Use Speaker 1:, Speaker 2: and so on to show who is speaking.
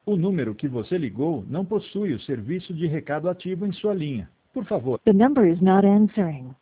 Speaker 1: O número que você ligou não possui o serviço de recado ativo em sua linha. Por favor.
Speaker 2: The number is not answering.